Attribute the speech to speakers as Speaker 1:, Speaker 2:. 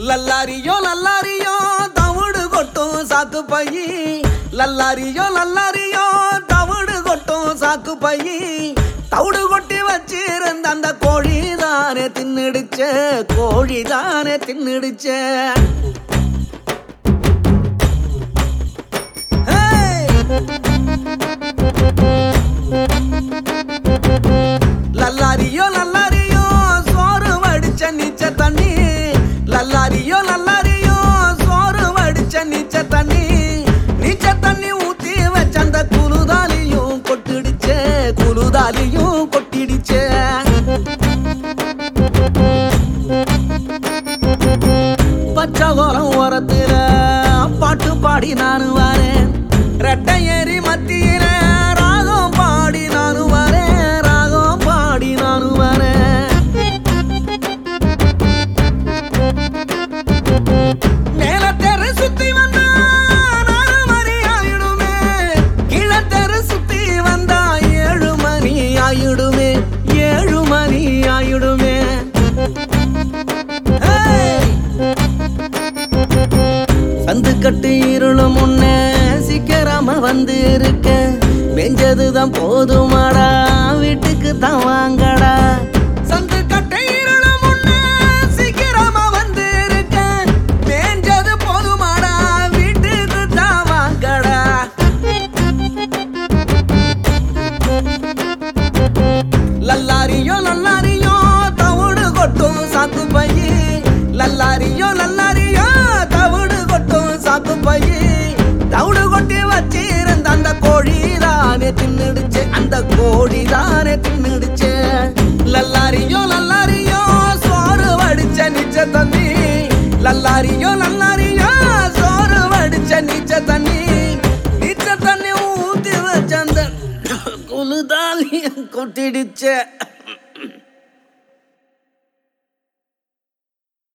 Speaker 1: லல்லாரியோ தவிடு கொட்டும் சாக்கு பையி லல்லாரியோ தவிடு கொட்டும் சாக்கு பையி தவிடு கொட்டி வச்சிருந்த அந்த கோழிதானே தின்னுடுச்ச லல்லாரியோ சோறு வடிச்ச நீச்ச தண்ணி லல்லாரியோ சோறு வடிச்ச நீச்ச தண்ணி ஊத்தி வச்ச அந்த குலுதாலியும் கொட்டிடுச்சே பச்சை கோலம் ஓரத்துல பாட்டு பாடி நானு வரேன் ரெட்டை ஏறி மத்தியில ராகம் பாடி நானு வரேன் மேல தெரு சுத்தி வந்தா நாலு மணி ஆயிடுமே கீழே தெரு சுத்தி வந்தா 7 மணி ஆயிடுமே சந்து கட்டு இருளும் முன்னே சீக்கிரமா வந்து இருக்க வெஞ்சதுதான் போதுமாடா வீட்டுக்கு தான் வாங்கடா சந்து கட்டு இருளும் முன்னே சீக்கிரமா வந்து இருக்க வெஞ்சது போதுமாடா வீட்டுக்கு தான் வாங்கடா லல்லாரியோ தவிடு கொட்டும் சாக்கு பையி லல்லாரியோ தவிடு கொட்டும் சாக்கு பையி தவிடு கொட்டி வச்சிருந்த அந்த கோழிதானே தின்னுடுச்சு லல்லாரியோ சோறு வடிச்ச நீச்ச தண்ணி லல்லாரியோ சோறு வடிச்ச நீச்ச தண்ணி ஊத்தி வச்ச அந்த குலுதாலியும் கொட்டிடுச்சே